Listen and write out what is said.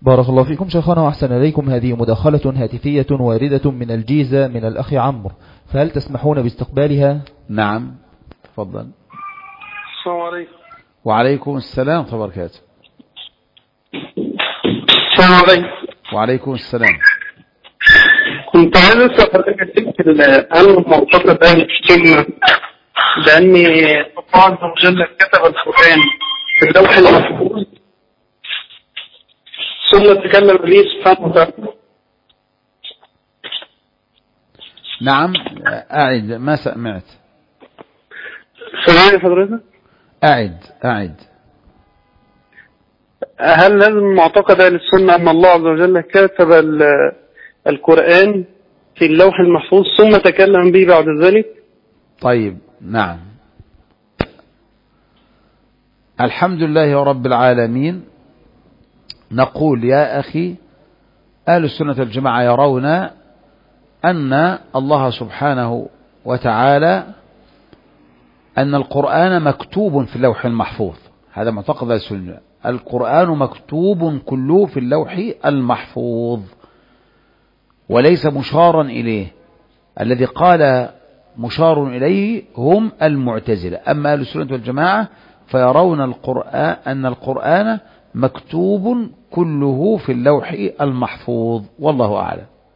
بارك الله فيكم شيخنا وأحسن إليكم. هذه مداخلة هاتفية واردة من الجيزة من الأخ عمرو، فهل تسمحون باستقبالها؟ نعم تفضل. السلام عليكم. وعليكم السلام ورحمة الله وبركاته. السلام عليكم. وعليكم السلام. كنت عايز أسأل حضرتك هل معتقد أهل السنة بأن الله عز وجل كتب القرآن في اللوح المحفوظ ثم تكلم به سبحانه وتعالى؟ نعم أعد، ما سمعت. سمعني حضرتك؟ أعد. هل لازم معتقد أهل السنة أن الله عز وجل كتب القرآن في اللوح المحفوظ ثم تكلم به بعد ذلك؟ طيب نعم. الحمد لله رب العالمين. نقول يا أخي أهل السنة والجماعة يرون أن الله سبحانه وتعالى أن القرآن مكتوب في اللوح المحفوظ. هذا معتقد السنة. القرآن مكتوب كله في اللوح المحفوظ وليس مشارا إليه. الذي قال مشار إليه هم المعتزلة. أما أهل السنة والجماعة فيرون القرآن أن القرآن مكتوب كله في اللوح المحفوظ، والله أعلم.